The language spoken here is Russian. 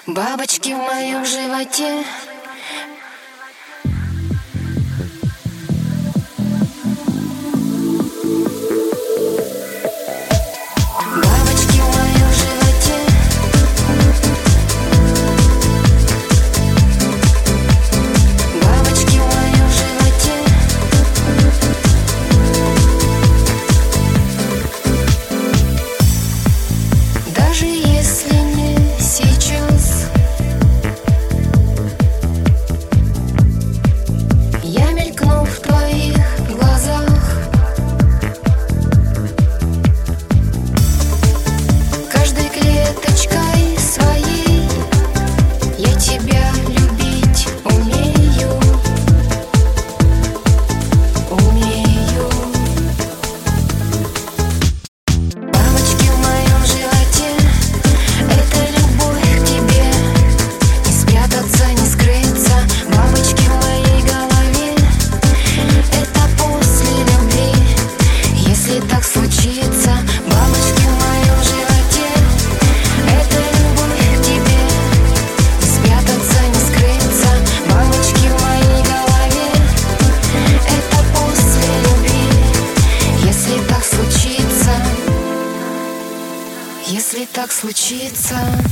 Бабочки в моем животе. Бабочки в моем животе. Бабочки в моем животе. Даже если не сейчас, я мелькну в твоих глазах. Каждой клеточкой своей я тебя любить умею. Умею. Бабочки в моем животе. Это любовь к тебе. Не спрятаться, не скрыться. Бабочки в моей голове. Это после любви, если так случится. Бабочки в моем животе. Это любовь к тебе. Не спрятаться, не скрыться. Бабочки в моей голове. Это после любви, если так случится. Если так случится.